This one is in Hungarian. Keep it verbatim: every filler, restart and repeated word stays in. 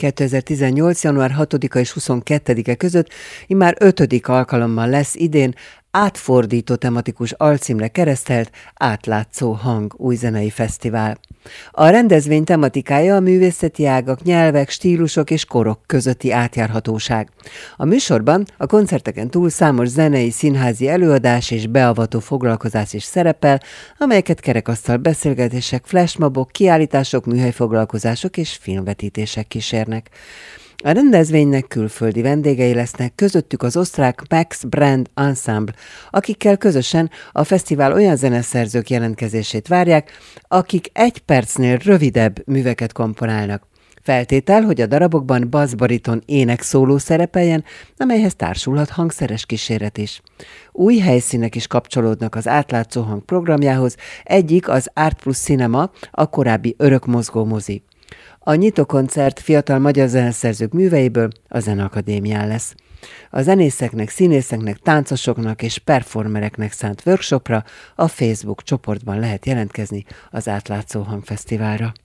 kétezer-tizennyolc. január hatodika és huszonkettedike között immár ötödik alkalommal lesz idén átfordító tematikus alcímre keresztelt Átlátszó Hang új zenei fesztivál. A rendezvény tematikája a művészeti ágak, nyelvek, stílusok és korok közötti átjárhatóság. A műsorban a koncerteken túl számos zenei, színházi előadás és beavató foglalkozás is szerepel, amelyeket kerekasztal beszélgetések, flashmobok, kiállítások, műhelyfoglalkozások és filmvetítések kísérnek. A rendezvénynek külföldi vendégei lesznek, közöttük az osztrák Max Brand Ensemble, akikkel közösen a fesztivál olyan zeneszerzők jelentkezését várják, akik egy percnél rövidebb műveket komponálnak. Feltétel, hogy a darabokban basszbariton ének szóló szerepeljen, amelyhez társulhat hangszeres kíséret is. Új helyszínek is kapcsolódnak az Átlátszó Hang programjához, egyik az Art Plus Cinema, a korábbi Örökmozgó mozi. A nyitókoncert fiatal magyar zeneszerzők műveiből a Zeneakadémián lesz. A zenészeknek, színészeknek, táncosoknak és performereknek szánt workshopra a Facebook csoportban lehet jelentkezni az Átlátszó Hang Fesztiválra.